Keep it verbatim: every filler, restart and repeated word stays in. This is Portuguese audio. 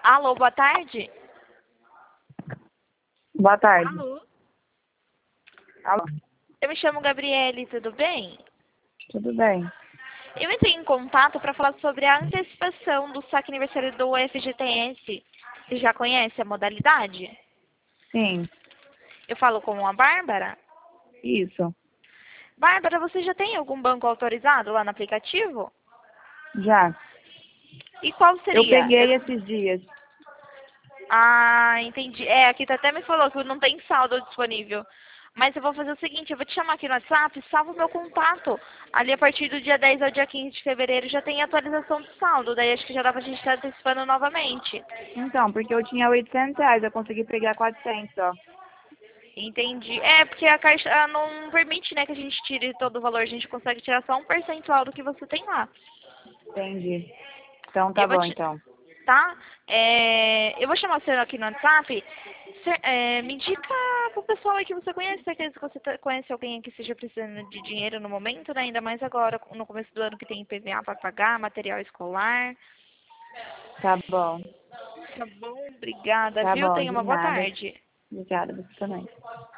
Alô, boa tarde. Boa tarde. Alô. Alô. Eu me chamo Gabriele, tudo bem? Tudo bem. Eu entrei em contato para falar sobre a antecipação do saque aniversário do F G T S. Você já conhece a modalidade? Sim, Eu falo com a Bárbara. isso. Bárbara, você já tem algum banco autorizado lá no aplicativo? Já. E qual seria? Eu peguei Eu- esses dias. Ah, entendi. É, aqui tá até me falou que não tem saldo disponível. Mas eu vou fazer o seguinte, eu vou te chamar aqui no WhatsApp, salva o meu contato. Ali a partir do dia dez ao dia quinze de fevereiro já tem atualização do saldo. Daí acho que já dá pra gente estar antecipando novamente. Então, porque eu tinha oitocentos reais, eu consegui pegar quatrocentos só. Entendi. É, porque a caixa ah, não permite, né, que a gente tire todo o valor. A gente consegue tirar só um percentual do que você tem lá. Entendi. Então tá Eu vou bom, te... então. Tá? É, eu vou chamar você aqui no WhatsApp. Cê- é, me indica pro pessoal aí que você conhece, certeza que você tá- conhece alguém que esteja precisando de dinheiro no momento, né? Ainda mais agora, no começo do ano que tem I P V A para pagar, material escolar. Tá bom. Tá bom, obrigada, Tá viu? bom, Tenha de uma boa nada. tarde. Obrigada, você também.